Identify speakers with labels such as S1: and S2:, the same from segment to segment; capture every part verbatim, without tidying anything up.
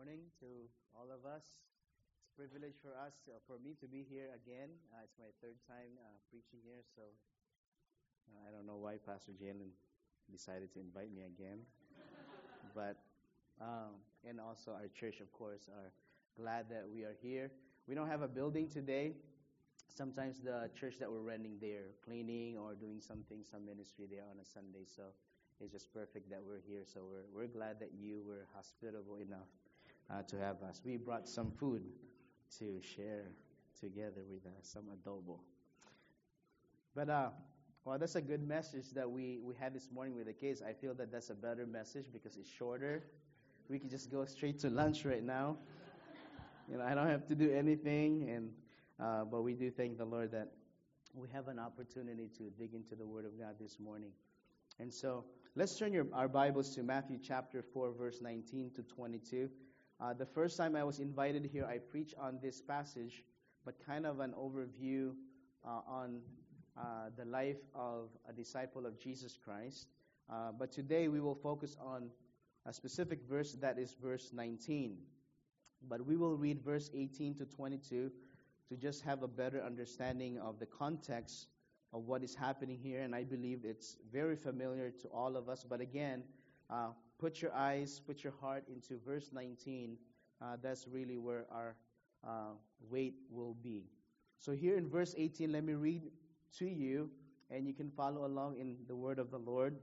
S1: morning to all of us. It's a privilege for us, uh, for me to be here again. Uh, it's my third time uh, preaching here, so uh, I don't know why Pastor Jalen decided to invite me again. But, um, and also our church, of course, are glad that we are here. We don't have a building today. Sometimes the church that we're renting, they're cleaning or doing something, some ministry there on a Sunday, so it's just perfect that we're here. So we're we're glad that you were hospitable enough uh, to have us. We brought some food to share together with uh, some adobo. But uh, well, that's a good message that we we had this morning with the kids. I feel that that's a better message because it's shorter. We can just go straight to lunch right now. You know, I don't have to do anything, and uh, but we do thank the Lord that we have an opportunity to dig into the Word of God this morning. And so let's turn your, our Bibles to Matthew chapter four, verse nineteen to twenty-two. Uh, the first time I was invited here, I preached on this passage, but kind of an overview uh, on uh, the life of a disciple of Jesus Christ. Uh, but today we will focus on a specific verse, that is verse nineteen. But we will read verse eighteen to twenty-two to just have a better understanding of the context of what is happening here, and I believe it's very familiar to all of us. But again, uh, put your eyes, put your heart into verse nineteen. Uh, that's really where our uh, weight will be. So here in verse eighteen, let me read to you, and you can follow along in the word of the Lord.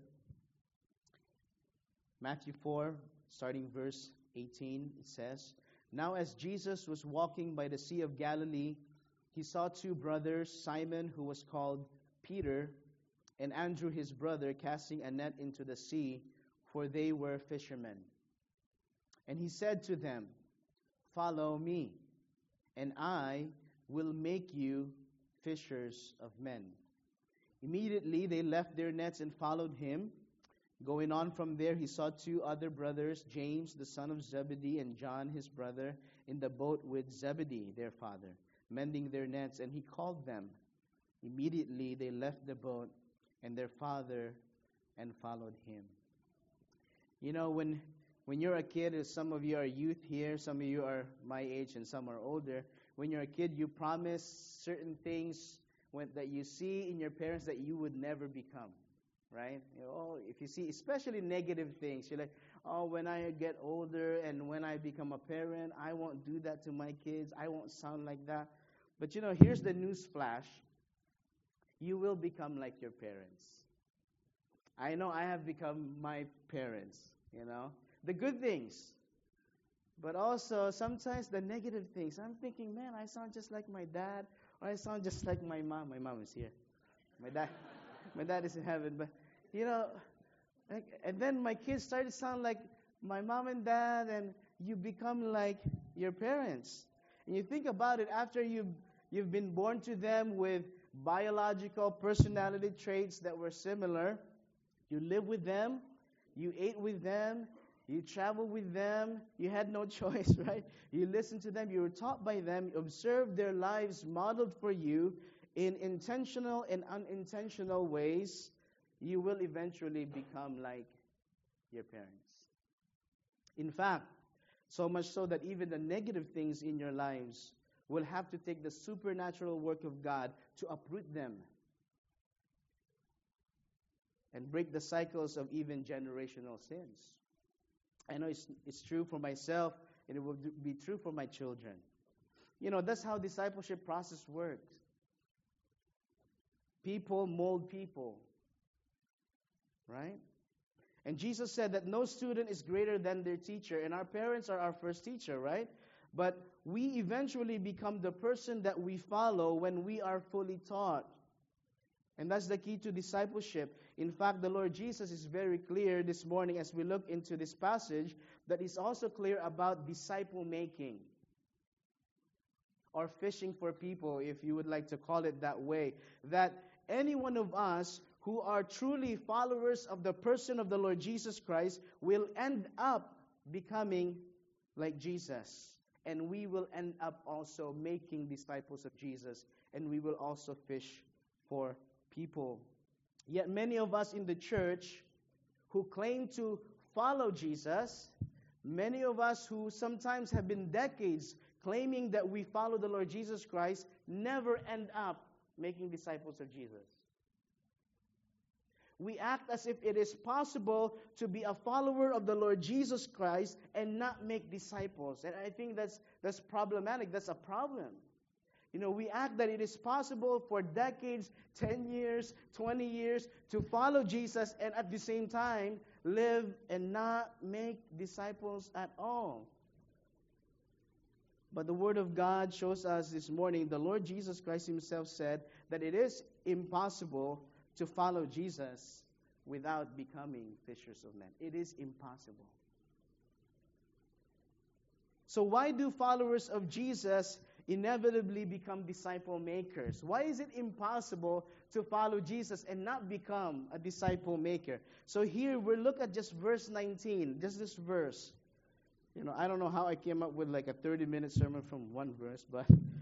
S1: Matthew four, starting verse eighteen, it says, "Now as Jesus was walking by the Sea of Galilee, he saw two brothers, Simon, who was called Peter, and Andrew his brother, casting a net into the sea, for they were fishermen. And he said to them, 'Follow me, and I will make you fishers of men.' Immediately they left their nets and followed him. Going on from there, he saw two other brothers, James the son of Zebedee and John his brother, in the boat with Zebedee their father, mending their nets, and he called them. Immediately they left the boat and their father and followed him." You know, when when you're a kid, as some of you are youth here, some of you are my age and some are older, when you're a kid, you promise certain things when, that you see in your parents that you would never become, right? You know, oh, if you see, especially negative things, you're like, oh, when I get older and when I become a parent, I won't do that to my kids. I won't sound like that. But you know, here's the news flash. You will become like your parents. I know I have become my parents, you know. The good things, but also sometimes the negative things. I'm thinking, man, I sound just like my dad, or I sound just like my mom. My mom is here. My dad, my dad is in heaven. But, you know, like, and then my kids start to sound like my mom and dad, and you become like your parents. And you think about it, after you've, you've been born to them with biological personality traits that were similar. You live with them, you ate with them, you traveled with them, you had no choice, right? You listened to them, you were taught by them, you observed their lives modeled for you in intentional and unintentional ways. You will eventually become like your parents. In fact, so much so that even the negative things in your lives will have to take the supernatural work of God to uproot them and break the cycles of even generational sins. I know it's, it's true for myself, and it will be true for my children. You know, that's how discipleship process works. People mold people, right? And Jesus said that no student is greater than their teacher, and our parents are our first teacher, right? But we eventually become the person that we follow when we are fully taught. And that's the key to discipleship. In fact, the Lord Jesus is very clear this morning as we look into this passage that He's also clear about disciple making, or fishing for people, if you would like to call it that way. That any one of us who are truly followers of the person of the Lord Jesus Christ will end up becoming like Jesus. And we will end up also making disciples of Jesus. And we will also fish for people. Yet many of us in the church who claim to follow Jesus, Many of us who sometimes have been decades claiming that we follow the Lord Jesus Christ never end up making disciples of Jesus. We act as if it is possible to be a follower of the Lord Jesus Christ and not make disciples. And I think that's that's problematic. That's a problem. You know, we act that it is possible for decades, ten years, twenty years, to follow Jesus and at the same time live and not make disciples at all. But the Word of God shows us this morning, the Lord Jesus Christ Himself said that it is impossible to follow Jesus without becoming fishers of men. It is impossible. So why do followers of Jesus inevitably become disciple makers? Why is it impossible to follow Jesus and not become a disciple maker? So here we look at just verse nineteen, just this verse. You know, I don't know how I came up with like a thirty-minute sermon from one verse, but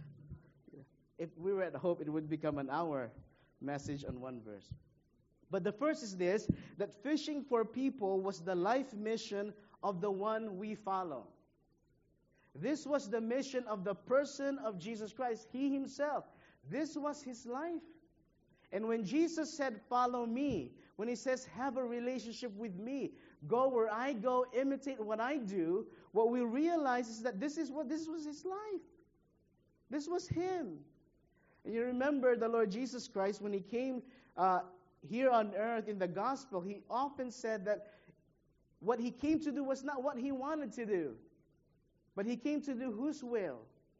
S1: if we were at Hope, it would become an hour message on one verse. But the first is this, that fishing for people was the life mission of the one we follow. This was the mission of the person of Jesus Christ, He Himself. This was His life. And when Jesus said, follow me, when He says, have a relationship with me, go where I go, imitate what I do, what we realize is that this is what this was His life. This was Him. And you remember the Lord Jesus Christ, when He came uh, here on earth in the gospel, He often said that what He came to do was not what He wanted to do, but He came to do whose will?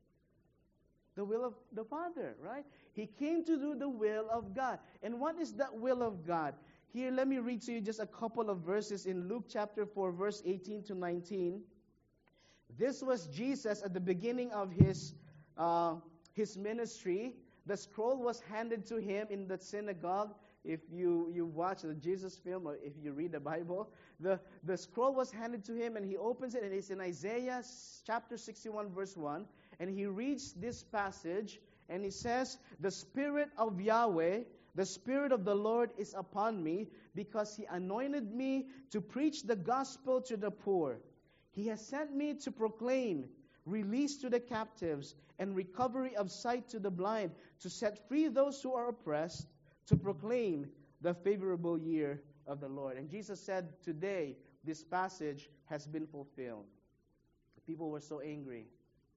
S1: The will of the Father, right? He came to do the will of God. And what is that will of God? Here, let me read to you just a couple of verses in Luke chapter four, verse eighteen to nineteen. This was Jesus at the beginning of His, uh, his ministry. The scroll was handed to Him in the synagogue. If you, you watch the Jesus film or if you read the Bible, the, the scroll was handed to Him and He opens it, and it's in Isaiah chapter sixty-one verse one. And He reads this passage and He says, the Spirit of Yahweh, the Spirit of the Lord is upon me, because He anointed me to preach the gospel to the poor. He has sent me to proclaim release to the captives and recovery of sight to the blind, to set free those who are oppressed, to proclaim the favorable year of the Lord. And Jesus said, today, this passage has been fulfilled. People were so angry,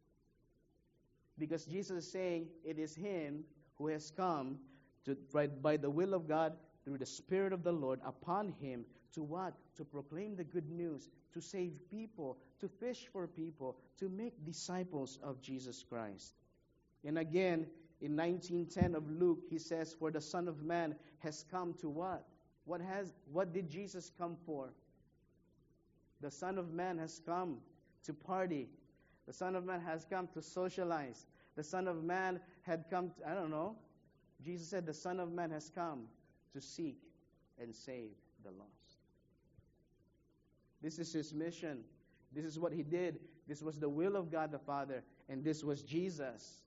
S1: because Jesus is saying it is Him who has come to, right, by the will of God, through the Spirit of the Lord upon Him, to what? To proclaim the good news, to save people, to fish for people, to make disciples of Jesus Christ. And again, in nineteen ten of Luke, He says, for the Son of Man has come to what? What has? What did Jesus come for? The Son of Man has come to party. The Son of Man has come to socialize. The Son of Man had come to, I don't know. Jesus said the Son of Man has come to seek and save the lost. This is His mission. This is what He did. This was the will of God the Father. And this was Jesus.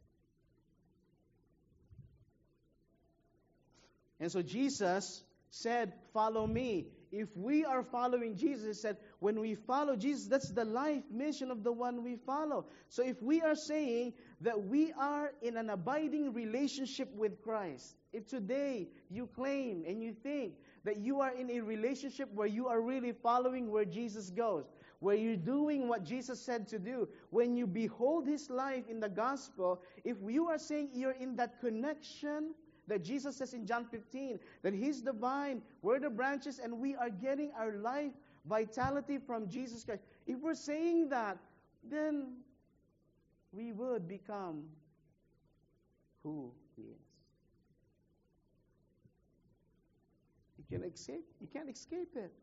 S1: And so Jesus said, follow me. If we are following Jesus, He said, when we follow Jesus, that's the life mission of the one we follow. So if we are saying that we are in an abiding relationship with Christ, if today you claim and you think that you are in a relationship where you are really following where Jesus goes, where you're doing what Jesus said to do, when you behold His life in the gospel, if you are saying you're in that connection that Jesus says in John fifteen, that He's the vine, we're the branches, and we are getting our life vitality from Jesus Christ. If we're saying that, then we would become who He is. You can escape, you can't escape it.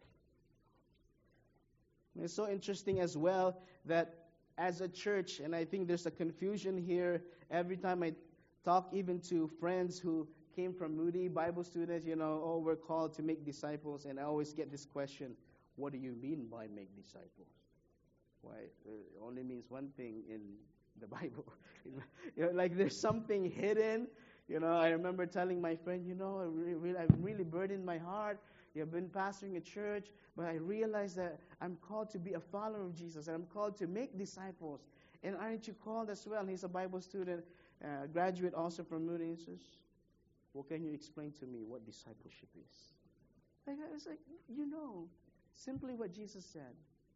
S1: And it's so interesting as well that as a church, and I think there's a confusion here every time I talk even to friends who came from Moody, Bible students, you know, oh, we're called to make disciples. And I always get this question, what do you mean by make disciples? Why, it only means one thing in the Bible. You know, like there's something hidden. You know, I remember telling my friend, you know, I really, really, I'm really burdened my heart. You've been pastoring a church, but I realize that I'm called to be a follower of Jesus, and I'm called to make disciples. And aren't you called as well? And he's a Bible student, uh, graduate also from Moody. He says, well, can you explain to me what discipleship is? Like, I was like, you know, simply what Jesus said.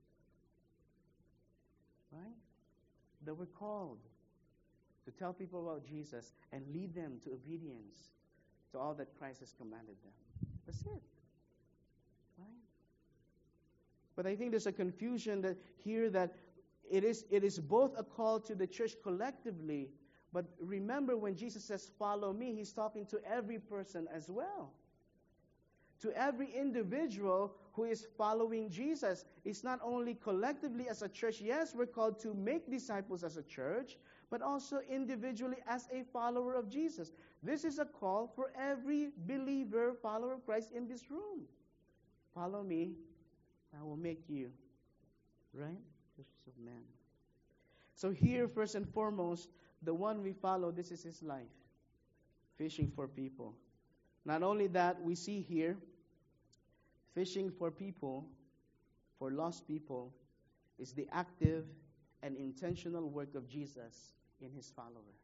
S1: Right? That we're called to tell people about Jesus and lead them to obedience to all that Christ has commanded them. That's it. Right? But I think there's a confusion that here that it is it is both a call to the church collectively, but remember when Jesus says, follow me, he's talking to every person as well. To every individual who is following Jesus. It's not only collectively as a church. Yes, we're called to make disciples as a church, but also individually as a follower of Jesus. This is a call for every believer, follower of Christ in this room. Follow me, I will make you, right? Fishers of men. So here, first and foremost, the one we follow, this is his life. Fishing for people. Not only that, we see here, fishing for people, for lost people, is the active and intentional work of Jesus in his follower.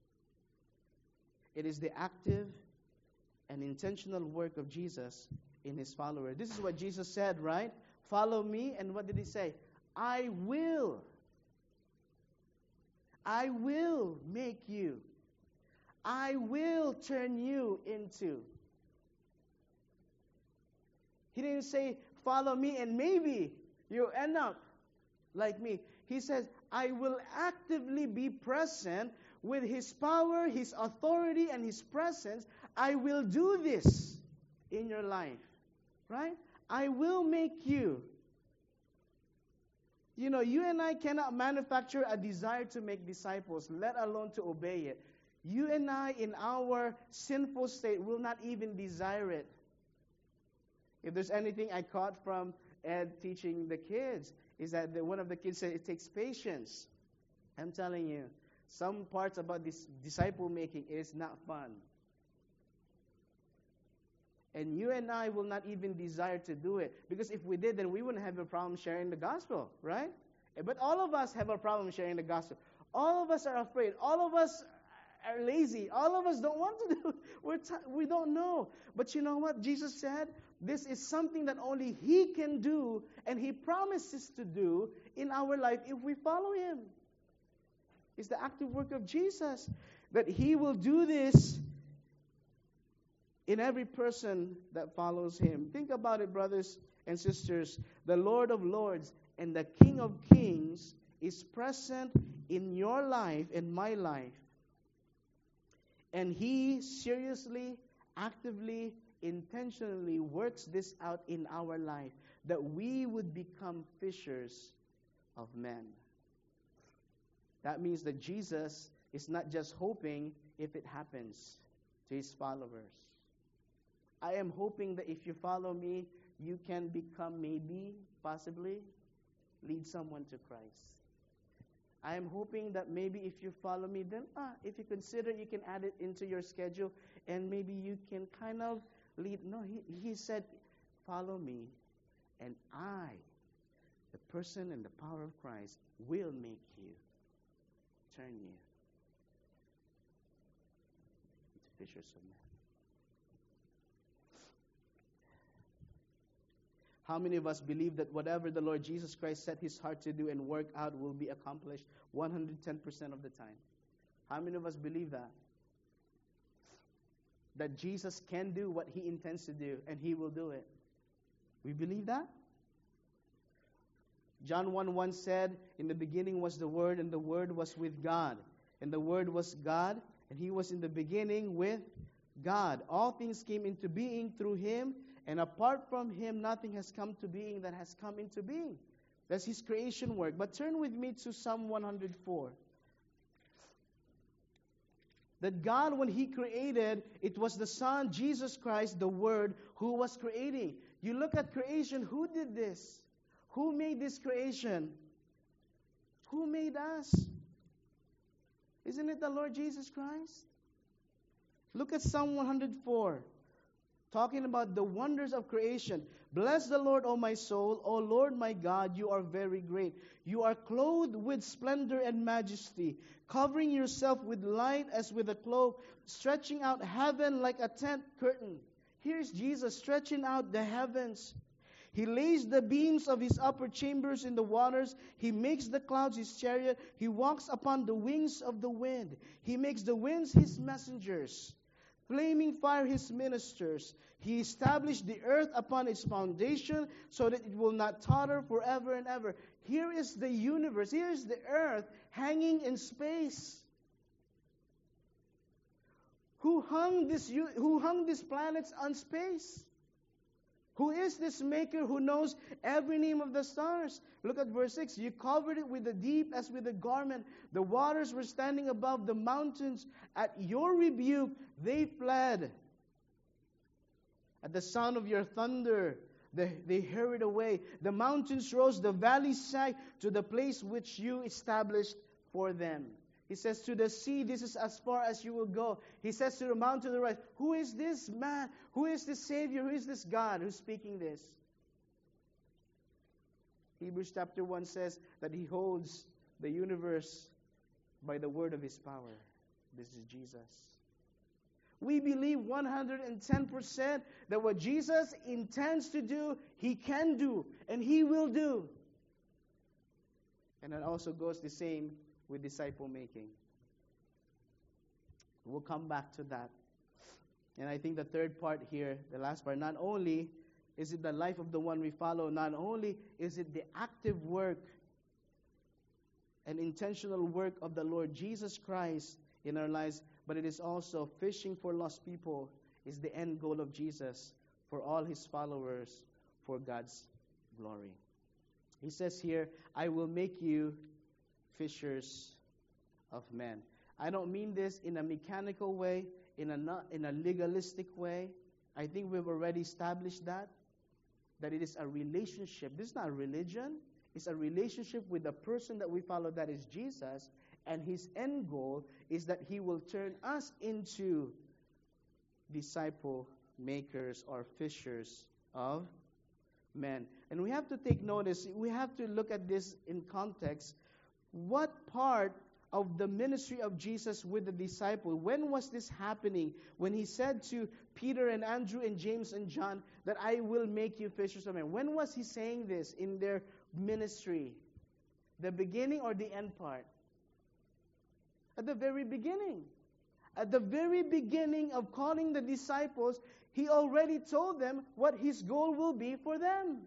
S1: It is the active and intentional work of Jesus in his follower. This is what Jesus said, right? Follow me, and what did he say? I will. I will make you. I will turn you into. He didn't say, follow me and maybe you'll end up like me. He says, I will actively be present with his power, his authority, and his presence. I will do this in your life. Right? I will make you. You know, you and I cannot manufacture a desire to make disciples, let alone to obey it. You and I, in our sinful state, will not even desire it. If there's anything I caught from Ed teaching the kids, is that the, one of the kids said it takes patience. I'm telling you, some parts about this disciple making is not fun. And you and I will not even desire to do it. Because if we did, then we wouldn't have a problem sharing the gospel, right? But all of us have a problem sharing the gospel. All of us are afraid. All of us are lazy. All of us don't want to do it. We're t- we don't know. But you know what? Jesus said, this is something that only he can do, and he promises to do in our life if we follow him. It's the active work of Jesus, that he will do this in every person that follows him. Think about it, brothers and sisters. The Lord of Lords and the King of Kings is present in your life and my life. And he seriously, actively, intentionally works this out in our life, that we would become fishers of men. That means that Jesus is not just hoping if it happens to his followers. I am hoping that if you follow me, you can become, maybe, possibly, lead someone to Christ. I am hoping that maybe if you follow me, then ah, if you consider, you can add it into your schedule, and maybe you can kind of lead. No, he, he said, follow me, and I, the person and the power of Christ, will make you, turn you into fishers of men. How many of us believe that whatever the Lord Jesus Christ set his heart to do and work out will be accomplished one hundred ten percent of the time? How many of us believe that? That Jesus can do what he intends to do and he will do it. We believe that? John one one said, in the beginning was the Word, and the Word was with God. And the Word was God, and he was in the beginning with God. All things came into being through him, and apart from him, nothing has come to being that has come into being. That's his creation work. But turn with me to Psalm one hundred four. That God, when he created, it was the Son, Jesus Christ, the Word, who was creating. You look at creation, who did this? Who made this creation? Who made us? Isn't it the Lord Jesus Christ? Look at Psalm one hundred four. talking about the wonders of creation. Bless the Lord, O my soul. O Lord my God, you are very great. You are clothed with splendor and majesty, covering yourself with light as with a cloak, stretching out heaven like a tent curtain. Here's Jesus stretching out the heavens. He lays the beams of his upper chambers in the waters. He makes the clouds his chariot. He walks upon the wings of the wind. He makes the winds his messengers, flaming fire his ministers. He established the earth upon its foundation so that it will not totter forever and ever. Here is the universe. Here is the earth hanging in space. Who hung this, who hung these planets on space? Who is this maker who knows every name of the stars? Look at verse six. You covered it with the deep as with a garment. The waters were standing above the mountains. At your rebuke, they fled. At the sound of your thunder, they, they hurried away. The mountains rose, the valleys sank to the place which you established for them. He says, to the sea, this is as far as you will go. He says to the mountain to the right, who is this man? Who is this Savior? Who is this God who's speaking this? Hebrews chapter one says that He holds the universe by the word of His power. This is Jesus. We believe one hundred ten percent that what Jesus intends to do, He can do, and He will do. And it also goes the same with disciple making. We'll come back to that. And I think the third part here, the last part, not only is it the life of the one we follow, not only is it the active work and intentional work of the Lord Jesus Christ in our lives, but it is also fishing for lost people is the end goal of Jesus for all His followers for God's glory. He says here, I will make you fishers of men. I don't mean this in a mechanical way, in a not, in a legalistic way. I think we've already established that, that it is a relationship. This is not a religion. It's a relationship with the person that we follow, that is Jesus, and His end goal is that He will turn us into disciple makers or fishers of men. And we have to take notice, we have to look at this in context. What part of the ministry of Jesus with the disciple, when was this happening? When He said to Peter and Andrew and James and John that I will make you fishers of men. When was He saying this in their ministry? The beginning or the end part? At the very beginning. At the very beginning of calling the disciples, He already told them what His goal will be for them.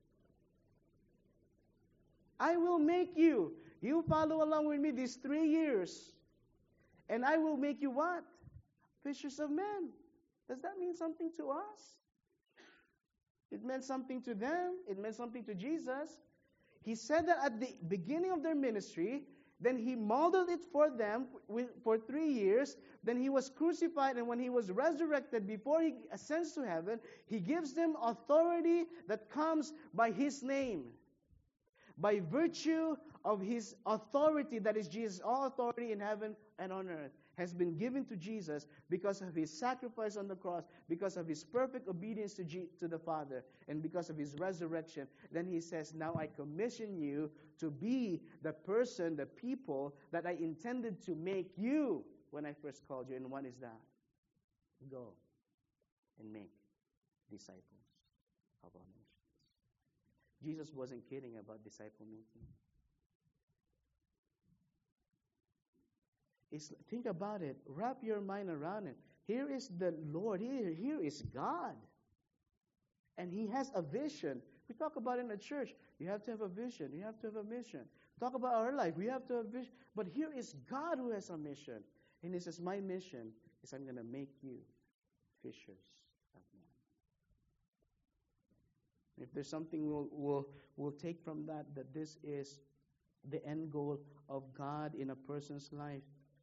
S1: I will make you. You follow along with me these three years. And I will make you what? Fishers of men. Does that mean something to us? It meant something to them. It meant something to Jesus. He said that at the beginning of their ministry. Then He modeled it for them for three years. Then He was crucified, and when He was resurrected, before He ascends to heaven, He gives them authority that comes by His name. By virtue of His authority, that is Jesus, all authority in heaven and on earth has been given to Jesus because of His sacrifice on the cross, because of His perfect obedience to, G- to the Father, and because of His resurrection. Then He says, now I commission you to be the person, the people that I intended to make you when I first called you. And one is that. Go and make disciples of all nations. Jesus wasn't kidding about disciple making. It's, think about it. Wrap your mind around it. Here is the Lord. Here, here is God. And He has a vision. We talk about it in the church. You have to have a vision. You have to have a mission. Talk about our life. We have to have a vision. But here is God who has a mission. And He says, my mission is I'm going to make you fishers of men. If there's something we'll, we'll, we'll take from that, that this is the end goal of God in a person's life.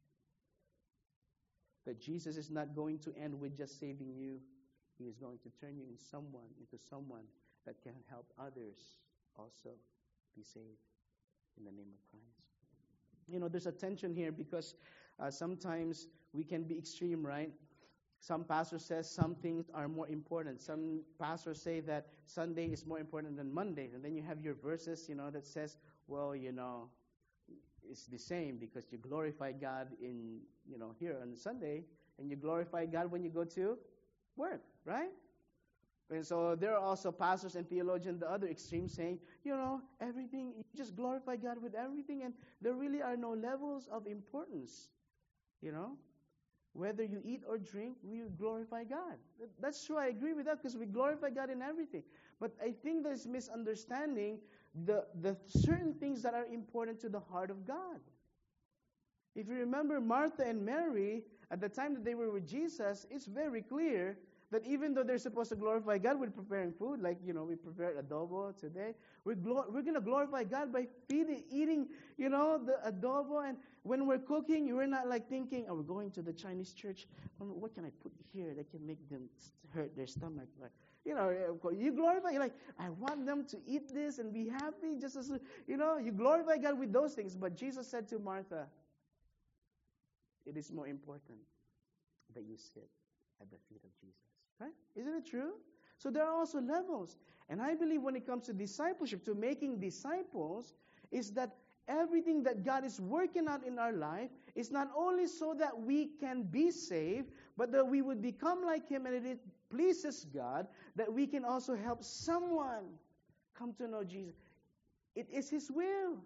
S1: That Jesus is not going to end with just saving you. He is going to turn you in someone, into someone that can help others also be saved in the name of Christ. You know, there's a tension here because uh, sometimes we can be extreme, right? Some pastors say some things are more important. Some pastors say that Sunday is more important than Monday. And then you have your verses, you know, that says, well, you know, it's the same because you glorify God in, you know, here on Sunday, and you glorify God when you go to work, right? And so there are also pastors and theologians, the other extreme, saying, you know, everything, you just glorify God with everything, and there really are no levels of importance, you know. Whether you eat or drink, we glorify God. That's true, I agree with that, because we glorify God in everything. But I think there's misunderstanding the, the certain things that are important to the heart of God. If you remember Martha and Mary, at the time that they were with Jesus, it's very clear that even though they're supposed to glorify God with preparing food, like, you know, we prepared adobo today, we're, glor- we're going to glorify God by feeding, eating, you know, the adobo. And when we're cooking, we're not like thinking, oh, we're going to the Chinese church. What can I put here that can make them hurt their stomach? Like, you know, you glorify, you're like, I want them to eat this and be happy. Just as, you know, you glorify God with those things. But Jesus said to Martha, it is more important that you sit at the feet of Jesus. Right? Isn't it true? So there are also levels. And I believe when it comes to discipleship, to making disciples, is that everything that God is working out in our life is not only so that we can be saved, but that we would become like Him, and it pleases God that we can also help someone come to know Jesus. It is His will.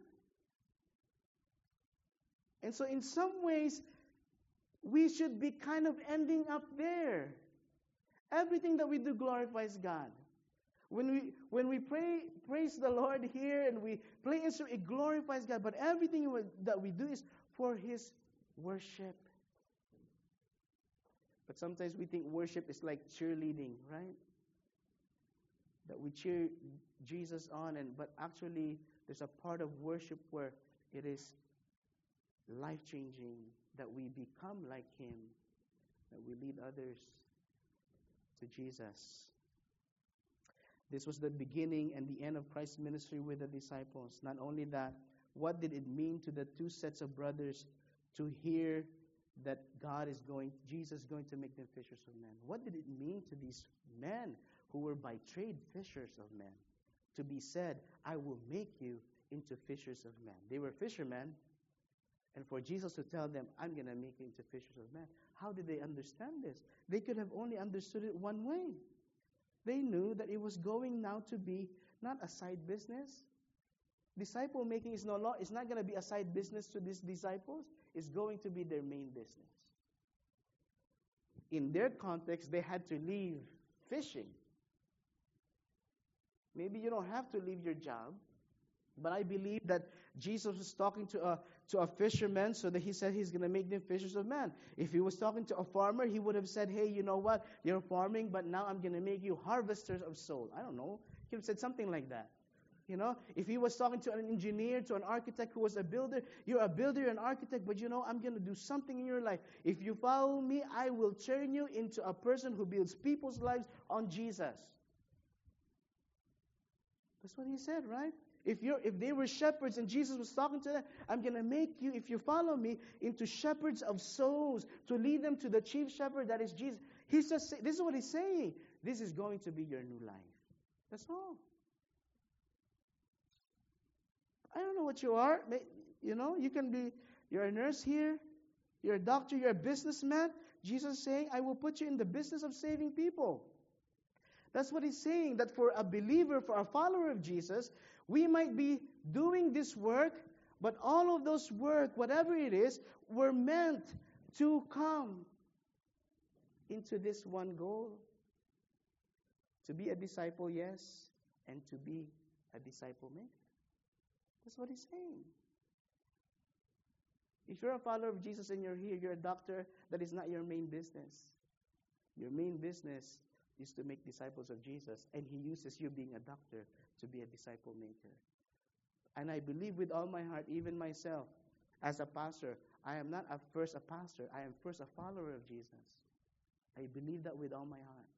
S1: And so in some ways, we should be kind of ending up there. Everything that we do glorifies God. When we when we pray, praise the Lord here, and we play instrument, it glorifies God. But everything that we do is for His worship. But sometimes we think worship is like cheerleading, right? That we cheer Jesus on, and but actually there's a part of worship where it is life-changing, that we become like Him, that we lead others to Jesus. This was the beginning and the end of Christ's ministry with the disciples. Not only that, what did it mean to the two sets of brothers to hear that God is going, Jesus is going to make them fishers of men? What did it mean to these men who were by trade fishers of men to be said, I will make you into fishers of men? They were fishermen, and for Jesus to tell them, I'm going to make you into fishers of men. How did they understand this? They could have only understood it one way. They knew that it was going now to be not a side business. Disciple making is no law. It's not going to be a side business to these disciples. It's going to be their main business. In their context, they had to leave fishing. Maybe you don't have to leave your job. But I believe that Jesus was talking to a to a fisherman, so that He said He's going to make them fishers of men. If He was talking to a farmer, He would have said, hey, you know what? You're farming, but now I'm going to make you harvesters of soul. I don't know. He would have said something like that. You know, if He was talking to an engineer, to an architect who was a builder, you're a builder, you're an architect, but you know, I'm going to do something in your life. If you follow me, I will turn you into a person who builds people's lives on Jesus. That's what He said, right? If you're, if they were shepherds and Jesus was talking to them, I'm going to make you, if you follow me, into shepherds of souls, to lead them to the chief shepherd, that is Jesus. He's just, this is what He's saying. This is going to be your new life. That's all. I don't know what you are. You know, you can be, you're a nurse here, you're a doctor, you're a businessman. Jesus is saying, I will put you in the business of saving people. That's what He's saying, that for a believer, for a follower of Jesus, we might be doing this work, but all of those work, whatever it is, were meant to come into this one goal. To be a disciple, yes, and to be a disciple maker. That's what He's saying. If you're a follower of Jesus and you're here, you're a doctor, that is not your main business. Your main business is to make disciples of Jesus, and He uses you being a doctor to be a disciple maker. And I believe with all my heart, even myself, as a pastor, I am not at first a pastor, I am first a follower of Jesus. I believe that with all my heart.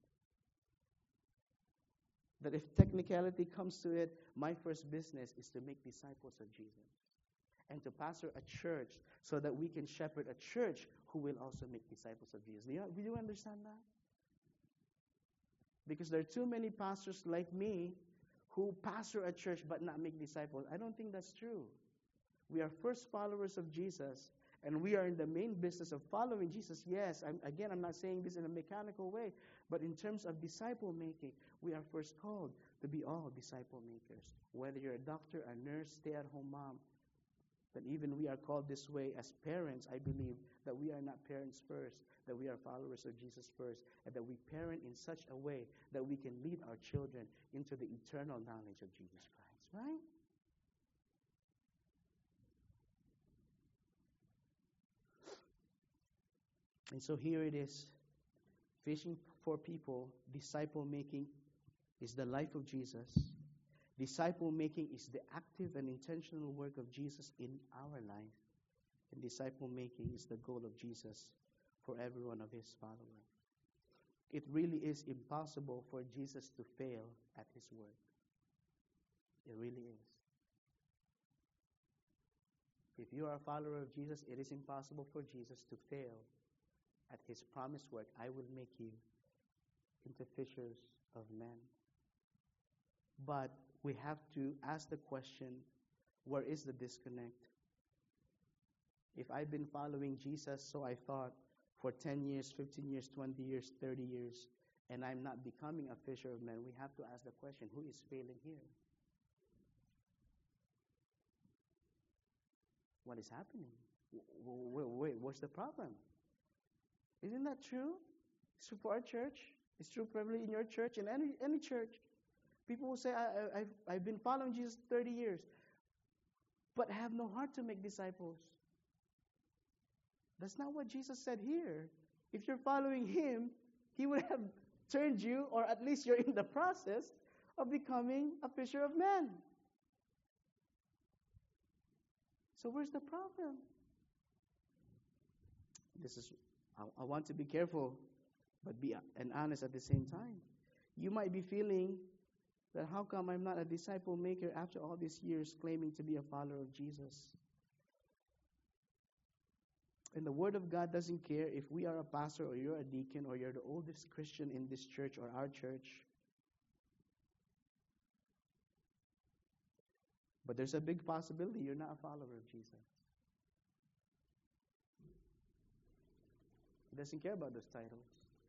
S1: That if technicality comes to it, my first business is to make disciples of Jesus. and to pastor a church so that we can shepherd a church who will also make disciples of Jesus. Do you, do you understand that? Because there are too many pastors like me who pastor a church but not make disciples. I don't think that's true. We are first followers of Jesus, and we are in the main business of following Jesus. Yes, I'm, again, I'm not saying this in a mechanical way, but in terms of disciple making, we are first called to be all disciple makers. Whether you're a doctor, a nurse, stay-at-home mom, but even we are called this way as parents. I believe that we are not parents first, that we are followers of Jesus first, and that we parent in such a way that we can lead our children into the eternal knowledge of Jesus Christ, right? And so here it is. Fishing for people, disciple making is the life of Jesus. Disciple making is the active and intentional work of Jesus in our life. And disciple making is the goal of Jesus for every one of his followers. It really is impossible for Jesus to fail at his work. It really is. If you are a follower of Jesus, it is impossible for Jesus to fail at his promised work. I will make you into fishers of men. But we have to ask the question, where is the disconnect? If I've been following Jesus, so I thought, for ten years, fifteen years, twenty years, thirty years, and I'm not becoming a fisher of men, we have to ask the question, who is failing here? What is happening? Wait, wait, what's the problem? Isn't that true? It's true for our church. It's true probably in your church, in any, any church. People will say, I, I, I've, I've been following Jesus thirty years, but have no heart to make disciples. That's not what Jesus said here. If you're following him, he would have turned you, or at least you're in the process of becoming a fisher of men. So where's the problem? This is, I, I want to be careful, but be and honest at the same time. You might be feeling that how come I'm not a disciple maker after all these years claiming to be a follower of Jesus? And the Word of God doesn't care if we are a pastor or you're a deacon or you're the oldest Christian in this church or our church. But there's a big possibility you're not a follower of Jesus. He doesn't care about those titles.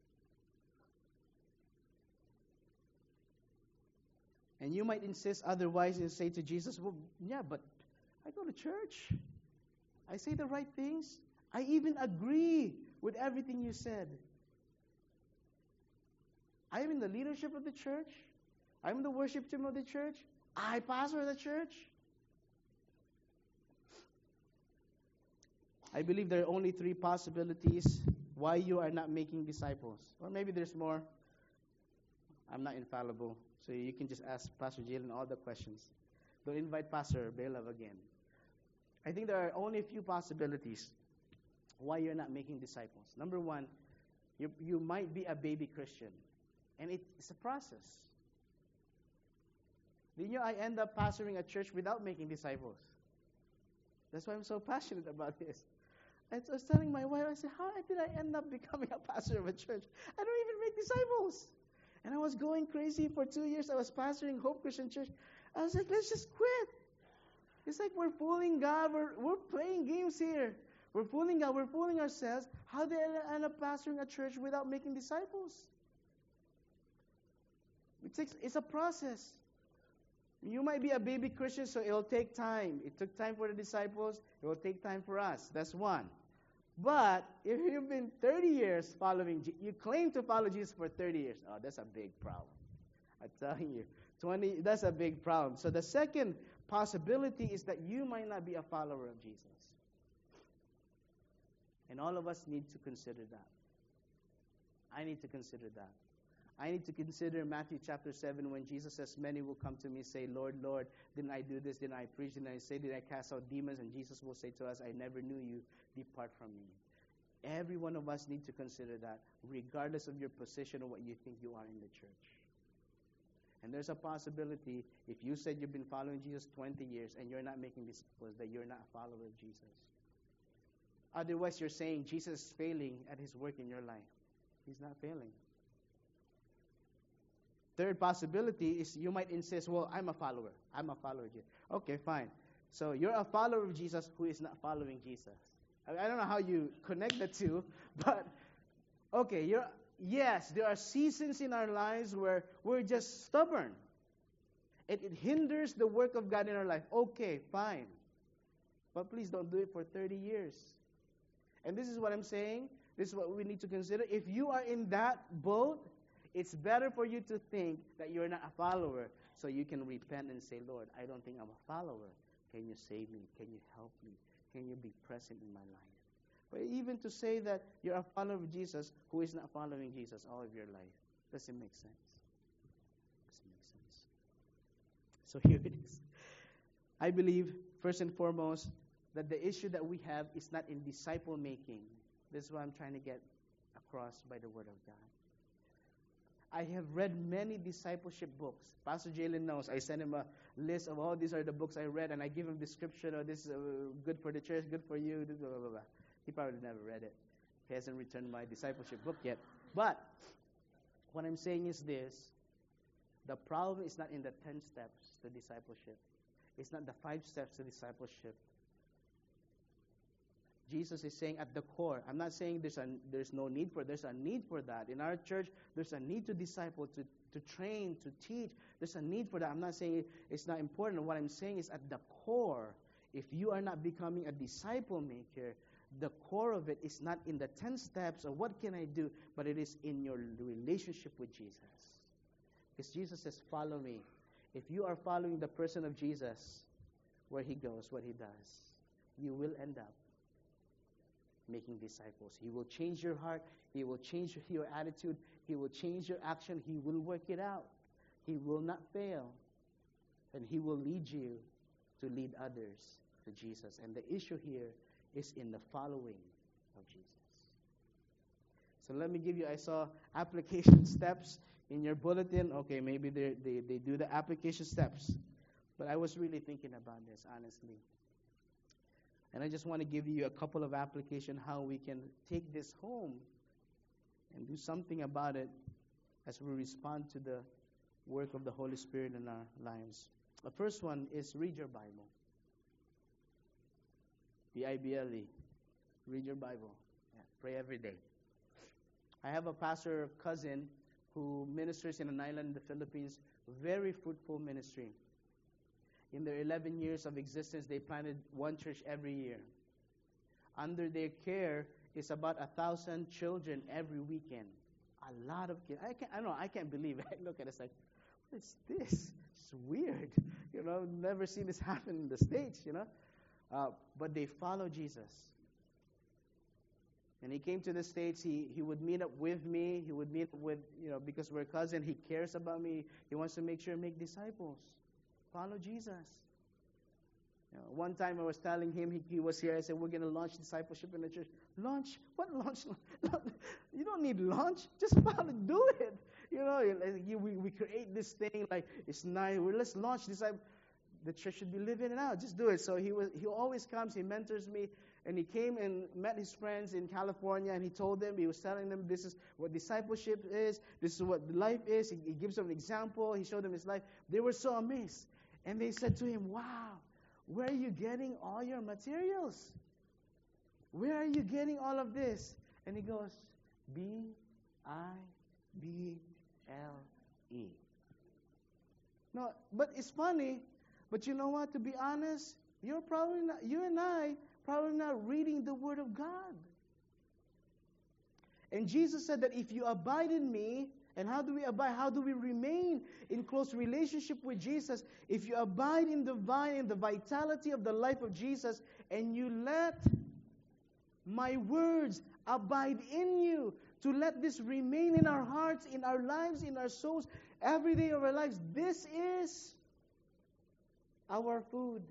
S1: And you might insist otherwise and say to Jesus, well, yeah, but I go to church. I say the right things. I even agree with everything you said. I am in the leadership of the church. I'm in the worship team of the church. I pastor the church. I believe there are only three possibilities why you are not making disciples. Or maybe there's more. I'm not infallible. So you can just ask Pastor Jalen all the questions. Don't invite Pastor Belov again. I think there are only a few possibilities why you're not making disciples. Number one, you, you might be a baby Christian. And it, it's a process. Did you know I end up pastoring a church without making disciples? That's why I'm so passionate about this. I was telling my wife, I said, how did I end up becoming a pastor of a church? I don't even make disciples. And I was going crazy for two years. I was pastoring Hope Christian Church. I was like, let's just quit. It's like we're fooling God. We're, we're playing games here. We're fooling God. We're fooling ourselves. How did I end up pastoring a church without making disciples? It takes, it's a process. You might be a baby Christian, so it will take time. It took time for the disciples. It will take time for us. That's one. But if you've been thirty years following, you claim to follow Jesus for thirty years. Oh, that's a big problem. I'm telling you, twenty. That's a big problem. So the second possibility is that you might not be a follower of Jesus. And all of us need to consider that. I need to consider that. I need to consider Matthew chapter seven when Jesus says, many will come to me and say, Lord, Lord, didn't I do this? Didn't I preach? Didn't I say? Did I cast out demons? And Jesus will say to us, I never knew you. Depart from me. Every one of us need to consider that, regardless of your position or what you think you are in the church. And there's a possibility, if you said you've been following Jesus twenty years and you're not making disciples, that you're not a follower of Jesus. Otherwise, you're saying Jesus is failing at his work in your life. He's not failing. Third possibility is you might insist, well, I'm a follower. I'm a follower of Jesus. Okay, fine. So you're a follower of Jesus who is not following Jesus. I, I don't know how you connect the two, but okay, you're yes, there are seasons in our lives where we're just stubborn. It, it hinders the work of God in our life. Okay, fine. But please don't do it for thirty years. And this is what I'm saying. This is what we need to consider. If you are in that boat, it's better for you to think that you're not a follower, so you can repent and say, Lord, I don't think I'm a follower. Can you save me? Can you help me? Can you be present in my life? But even to say that you're a follower of Jesus who is not following Jesus all of your life, doesn't make sense. Doesn't make sense. So here it is. I believe, first and foremost, that the issue that we have is not in disciple making. This is what I'm trying to get across by the Word of God. I have read many discipleship books. Pastor Jalen knows. I send him a list of all these are the books I read, and I give him description of this is uh, good for the church, good for you, blah, blah, blah, blah. He probably never read it. He hasn't returned my discipleship book yet. But what I'm saying is this. The problem is not in the ten steps to discipleship. It's not the five steps to discipleship. Jesus is saying at the core, I'm not saying there's a, there's no need for it. There's a need for that. In our church, there's a need to disciple, to, to train, to teach. There's a need for that. I'm not saying it's not important. What I'm saying is at the core, if you are not becoming a disciple maker, the core of it is not in the ten steps of what can I do, but it is in your relationship with Jesus. Because Jesus says, follow me. If you are following the person of Jesus, where he goes, what he does, you will end up making disciples. He will change your heart. He will change your attitude. He will change your action. He will work it out. He will not fail. And he will lead you to lead others to Jesus. And the issue here is in the following of Jesus. So let me give you, I saw application steps in your bulletin. Okay, maybe they they do the application steps. But I was really thinking about this, honestly. And I just want to give you a couple of applications how we can take this home and do something about it as we respond to the work of the Holy Spirit in our lives. The first one is read your Bible. B I B L E. Read your Bible. Yeah, pray every day. I have a pastor cousin who ministers in an island in the Philippines. Very fruitful ministry. In their eleven years of existence, they planted one church every year. Under their care is about a thousand children every weekend. A lot of kids. I can't. I don't know. I can't believe it. I look at it, it's like, what is this? It's weird. You know, never seen this happen in the States. You know, uh, but they follow Jesus. And he came to the States. He he would meet up with me. He would meet up with you know because we're cousins. He cares about me. He wants to make sure and make disciples. Follow Jesus. You know, one time I was telling him, he, he was here, I said, we're going to launch discipleship in the church. Launch? What launch? You don't need launch. Just follow, do it. You know, like, you, we, we create this thing, like, it's nice. Well, let's launch discipleship. The church should be living it out. Just do it. So he was. He always comes, he mentors me, and he came and met his friends in California, and he told them, he was telling them, this is what discipleship is, this is what life is. He, he gives them an example. He showed them his life. They were so amazed. And they said to him, wow, where are you getting all your materials? Where are you getting all of this? And he goes, B I B L E. No, but it's funny. But you know what? To be honest, you're probably not, you and I probably not reading the Word of God. And Jesus said that if you abide in me, and how do we abide? How do we remain in close relationship with Jesus? If you abide in the vine, in the vitality of the life of Jesus, and you let my words abide in you, to let this remain in our hearts, in our lives, in our souls, every day of our lives, this is our food.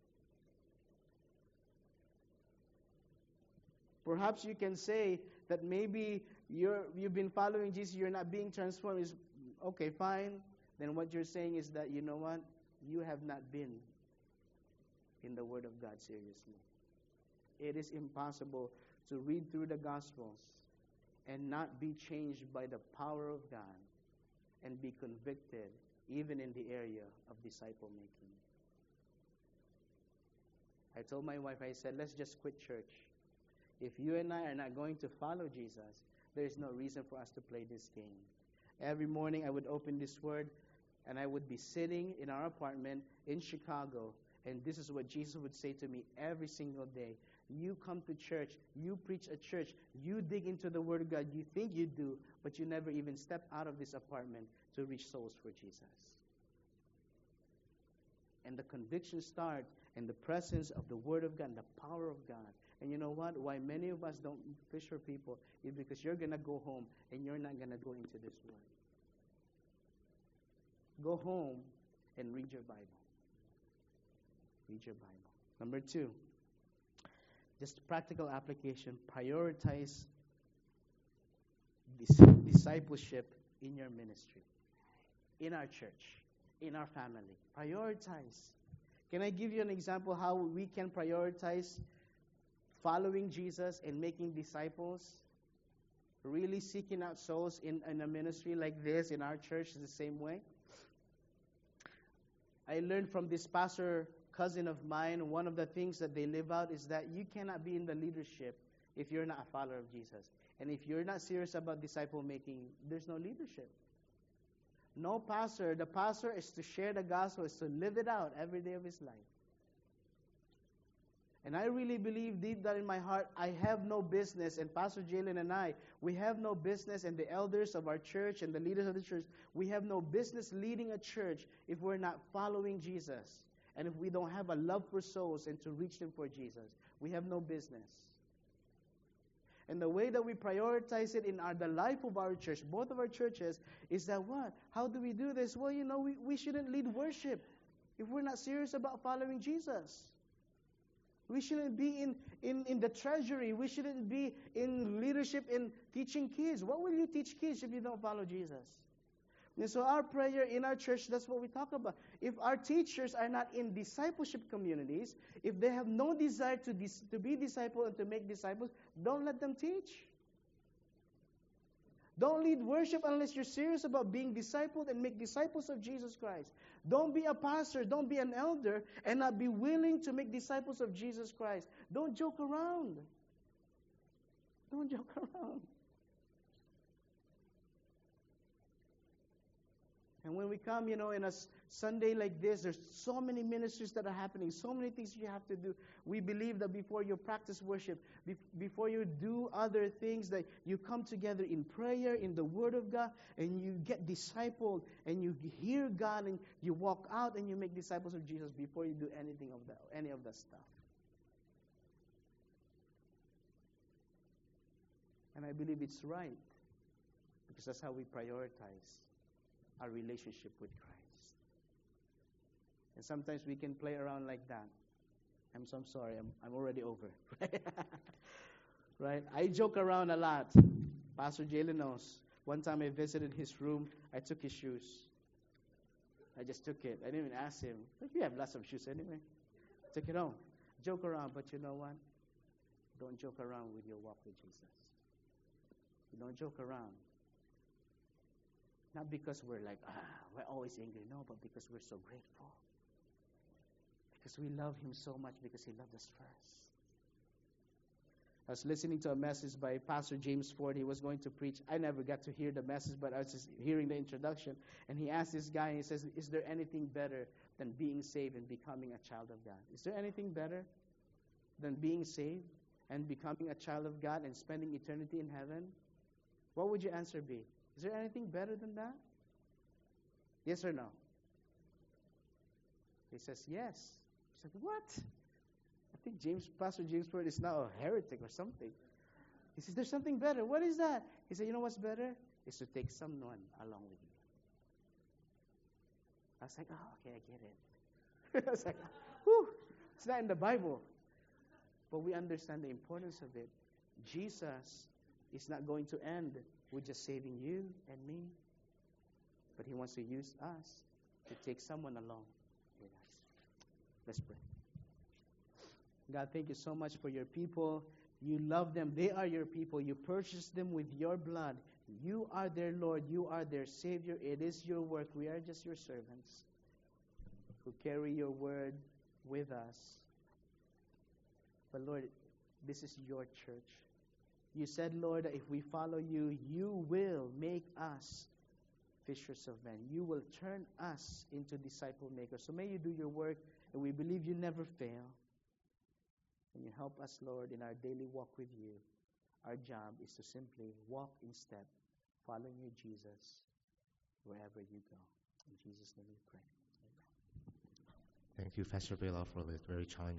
S1: Perhaps you can say that maybe you're, you've been following Jesus, you're not being transformed. It's, okay, fine. then what you're saying is that, you know what? You have not been in the Word of God seriously. It is impossible to read through the Gospels and not be changed by the power of God and be convicted even in the area of disciple making. I told my wife, I said, let's just quit church. If you and I are not going to follow Jesus, there is no reason for us to play this game. Every morning I would open this word and I would be sitting in our apartment in Chicago, and this is what Jesus would say to me every single day. You come to church, you preach at church, you dig into the Word of God, you think you do, but you never even step out of this apartment to reach souls for Jesus. And the conviction starts in the presence of the Word of God and the power of God. And you know what? Why many of us don't fish for people is because you're going to go home and you're not going to go into this Word. Go home and read your Bible. Read your Bible. Number two, just practical application. Prioritize dis- discipleship in your ministry, in our church, in our family. Prioritize. Can I give you an example how we can prioritize following Jesus and making disciples? Really seeking out souls in, in a ministry like this, in our church, the same way. I learned from this pastor cousin of mine, one of the things that they live out is that you cannot be in the leadership if you're not a follower of Jesus. And if you're not serious about disciple making, there's no leadership. No pastor. The pastor is to share the gospel, is to live it out every day of his life. And I really believe deep down in my heart, I have no business, and Pastor Jalen and I, we have no business, and the elders of our church and the leaders of the church, we have no business leading a church if we're not following Jesus. And if we don't have a love for souls and to reach them for Jesus, we have no business. And the way that we prioritize it in our, the life of our church, both of our churches, is that what? How do we do this? Well, you know, we, we shouldn't lead worship if we're not serious about following Jesus. We shouldn't be in, in, in the treasury. We shouldn't be in leadership in teaching kids. What will you teach kids if you don't follow Jesus? And so our prayer in our church, that's what we talk about. If our teachers are not in discipleship communities, if they have no desire to, dis, to be disciple and to make disciples, don't let them teach. Don't lead worship unless you're serious about being discipled and make disciples of Jesus Christ. Don't be a pastor, don't be an elder, and not be willing to make disciples of Jesus Christ. Don't joke around. Don't joke around. And when we come, you know, in a Sunday like this, there's so many ministries that are happening, so many things you have to do. We believe that before you practice worship, be- before you do other things, that you come together in prayer, in the Word of God, and you get discipled, and you hear God, and you walk out, and you make disciples of Jesus before you do anything of that, any of that stuff. And I believe it's right, because that's how we prioritize our relationship with Christ. And sometimes we can play around like that. I'm so I'm sorry, I'm I'm already over. Right? I joke around a lot. Pastor Jalen knows. One time I visited his room, I took his shoes. I just took it. I didn't even ask him. You have lots of shoes anyway. Took it home. Joke around, but you know what? Don't joke around with your walk with Jesus. You don't joke around. Not because we're like, ah, we're always angry. No, but because we're so grateful. Because we love Him so much because He loved us first. I was listening to a message by Pastor James Ford. He was going to preach. I never got to hear the message, but I was just hearing the introduction. And he asked this guy, and he says, is there anything better than being saved and becoming a child of God? Is there anything better than being saved and becoming a child of God and spending eternity in heaven? What would your answer be? Is there anything better than that? Yes or no? He says, yes. He said, what? I think James, Pastor James Ford is now a heretic or something. He says, there's something better. What is that? He said, you know what's better? Is to take someone along with you. I was like, oh, okay, I get it. I was like, whew, it's not in the Bible. But we understand the importance of it. Jesus is not going to end with just saving you and me. but He wants to use us to take someone along with us. Let's pray. God, thank you so much for your people. You love them. They are your people. You purchased them with your blood. You are their Lord. You are their Savior. It is your work. We are just your servants who carry your word with us. But Lord, this is your church. You said, Lord, that if we follow you, you will make us fishers of men. You will turn us into disciple makers. So may you do your work, and we believe you never fail. And you help us, Lord, in our daily walk with you. Our job is to simply walk in step, following you, Jesus, wherever you go. In Jesus' name we pray. Amen.
S2: Thank you, Pastor Bela, for the very challenging